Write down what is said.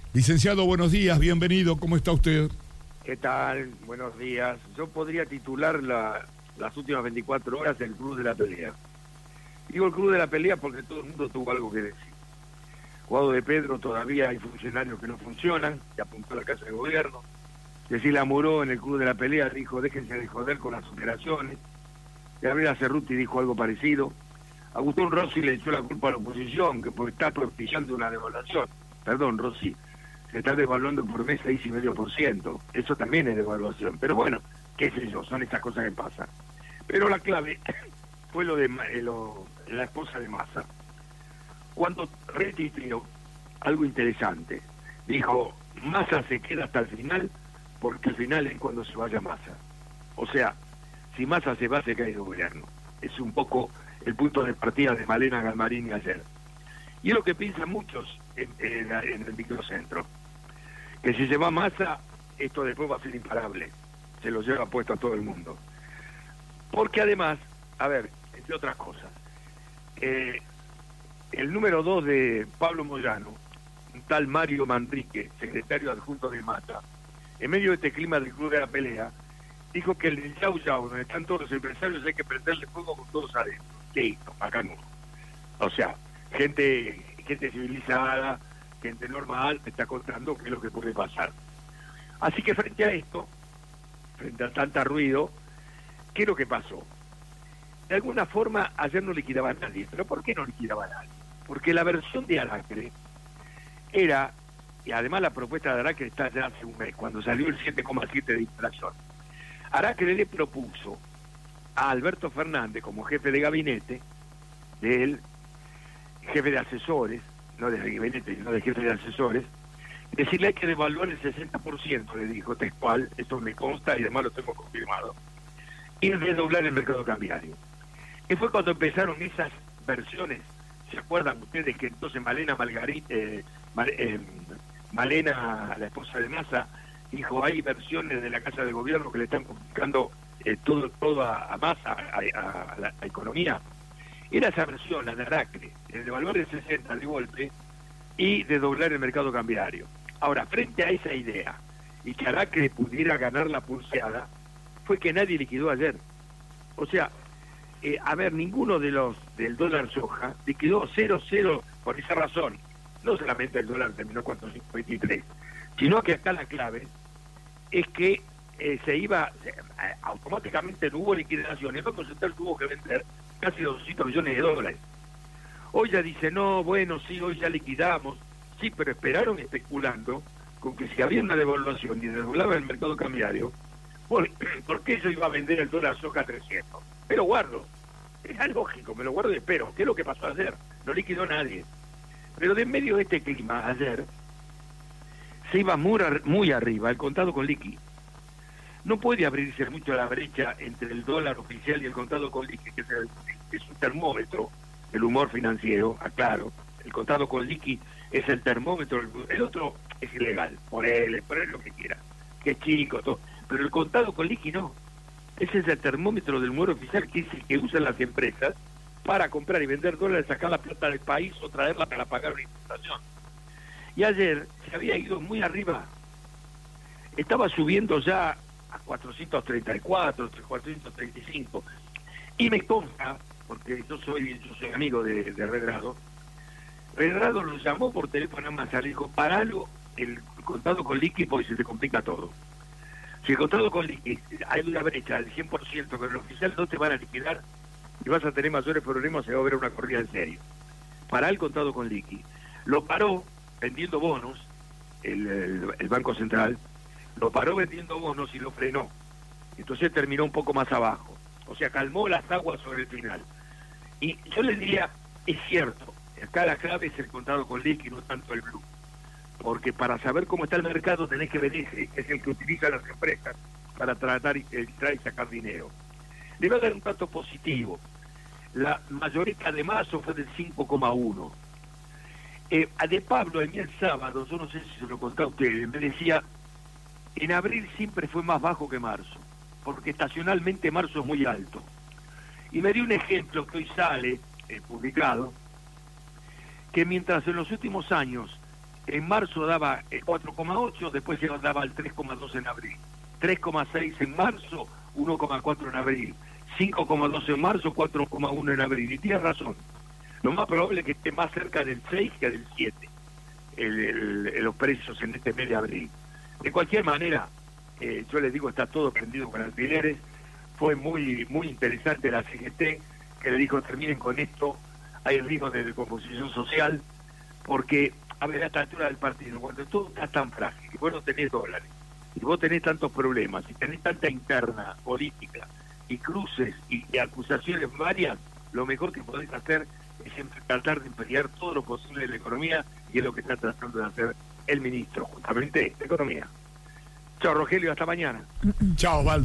Licenciado, buenos días, bienvenido, ¿cómo está usted? ¿Qué tal? Buenos días. Yo podría titular las últimas 24 horas el Club de la Pelea. Digo el Club de la Pelea porque todo el mundo tuvo algo que decir. Guado de Pedro, todavía hay funcionarios que no funcionan, que apuntó a la Casa de Gobierno. Cecilia Muró en el Club de la Pelea dijo, déjense de joder con las operaciones. Gabriela Cerruti dijo algo parecido. Agustín Rossi le echó la culpa a la oposición, que porque está propiciando una devaluación. Perdón, Rossi, se está devaluando por mes 6,5%. Eso también es devaluación. Pero bueno, qué sé yo, son estas cosas que pasan. Pero la clave fue lo de la esposa de Massa. Cuando retuiteó algo interesante, dijo, Massa se queda hasta el final, porque al final es cuando se vaya Massa. O sea, si Massa se va, se cae el gobierno. Es un poco el punto de partida de Malena Galmarini ayer. Y es lo que piensan muchos en el microcentro, que si se va Massa, esto después va a ser imparable. Se lo lleva puesto a todo el mundo. Porque además, a ver, entre otras cosas, el número 2 de Pablo Moyano, un tal Mario Manrique, secretario adjunto de Massa, en medio de este clima del Club de la Pelea, dijo que el Yau Yau, donde están todos los empresarios, hay que prenderle fuego con todos adentro. Listo, acá no. O sea, gente civilizada, gente normal, está contando qué es lo que puede pasar. Así que frente a esto, frente a tanta ruido, ¿qué es lo que pasó? De alguna forma, ayer no liquidaba a nadie. ¿Pero por qué no liquidaba a nadie? Porque la versión de Aracre era, y además la propuesta de Aracre está ya hace un mes, cuando salió el 7,7 de inflación. Aracre le propuso a Alberto Fernández, como jefe de gabinete, de él, jefe de asesores, no de gabinete, sino de jefe de asesores, decirle hay que devaluar el 60%, le dijo textual, esto me consta y además lo tengo confirmado, y redoblar el mercado cambiario. Que fue cuando empezaron esas versiones. ¿Se acuerdan ustedes que entonces Malena, la esposa de Massa, dijo, hay versiones de la Casa de Gobierno que le están complicando todo a Massa, a la economía? Era esa versión, la de Aracre, de devaluar el 60 de golpe y de doblar el mercado cambiario. Ahora, frente a esa idea, y que Aracre pudiera ganar la pulseada, fue que nadie liquidó ayer. O sea, a ver, ninguno de los del dólar soja liquidó 0,0 por esa razón. No solamente el dólar terminó 4,523, sino que acá la clave es que automáticamente no hubo liquidación. El Banco Central tuvo que vender casi 200 millones de dólares. Hoy ya dice, no, bueno, sí, hoy ya liquidamos. Sí, pero esperaron especulando con que si había una devaluación y desdoblaba el mercado cambiario, ¿por qué yo iba a vender el dólar soja a 300? Pero guardo. Era lógico, me lo guardo y espero. ¿Qué es lo que pasó ayer? No liquidó nadie. Pero de en medio de este clima, ayer, se iba muy arriba el contado con liqui. No puede abrirse mucho la brecha entre el dólar oficial y el contado con liqui, que es un termómetro del humor financiero, aclaro. El contado con liqui es el termómetro, el otro es ilegal, por él lo que quiera, que es chico, todo. Pero el contado con liqui no. Ese es el termómetro del humor oficial, que es el que usan las empresas para comprar y vender dólares, sacar la plata del país o traerla para pagar una importación. Y ayer se había ido muy arriba. Estaba subiendo ya a 434, 435. Y me consta, porque yo soy amigo de Redrado, Redrado lo llamó por teléfono a Massa, le dijo, paralo el contado con liqui porque se te complica todo. Si el contado con liqui hay una brecha del 100%, pero el oficial no te van a liquidar y vas a tener mayores problemas, se va a ver una corrida en serio. Pará el contado con liqui. Lo paró vendiendo bonos, el Banco Central, lo paró vendiendo bonos y lo frenó. Entonces terminó un poco más abajo. O sea, calmó las aguas sobre el final. Y yo les diría, es cierto, acá la clave es el contado con liqui, no tanto el blue. Porque para saber cómo está el mercado tenés que ver ese, es el que utilizan las empresas para tratar y entrar y sacar dinero. Le voy a dar un dato positivo. La mayorita de marzo fue del 5,1. De Pablo, el sábado, yo no sé si se lo conté a ustedes, me decía, en abril siempre fue más bajo que marzo, porque estacionalmente marzo es muy alto. Y me dio un ejemplo que hoy sale publicado, que mientras en los últimos años En marzo daba el 4,8, después ya daba el 3,2 en abril. 3,6 en marzo, 1,4 en abril. 5,2 en marzo, 4,1 en abril. Y tienes razón. Lo más probable es que esté más cerca del 6 que del 7 los precios en este mes de abril. De cualquier manera, yo les digo, está todo prendido con alfileres. Fue muy interesante la CGT, que le dijo, terminen con esto, hay riesgo de descomposición social, porque, a ver, a esta altura del partido, cuando todo está tan frágil, y vos no tenés dólares, y vos tenés tantos problemas, y tenés tanta interna política, y cruces, y acusaciones varias, lo mejor que podés hacer es tratar de pelear todo lo posible de la economía, y es lo que está tratando de hacer el ministro, justamente, de Economía. Chao, Rogelio, hasta mañana. Chao, Osvaldo.